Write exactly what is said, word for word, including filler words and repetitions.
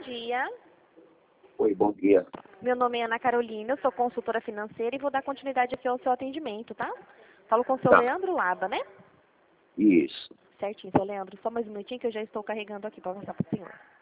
dia. Oi, bom dia. Meu nome é Ana Carolina, eu sou consultora financeira e vou dar continuidade aqui ao seu atendimento, tá? Falo com o seu Tá. Leandro Laba, né? Isso. Certinho, seu Leandro. Só mais um minutinho que eu já estou carregando aqui para passar para o senhor.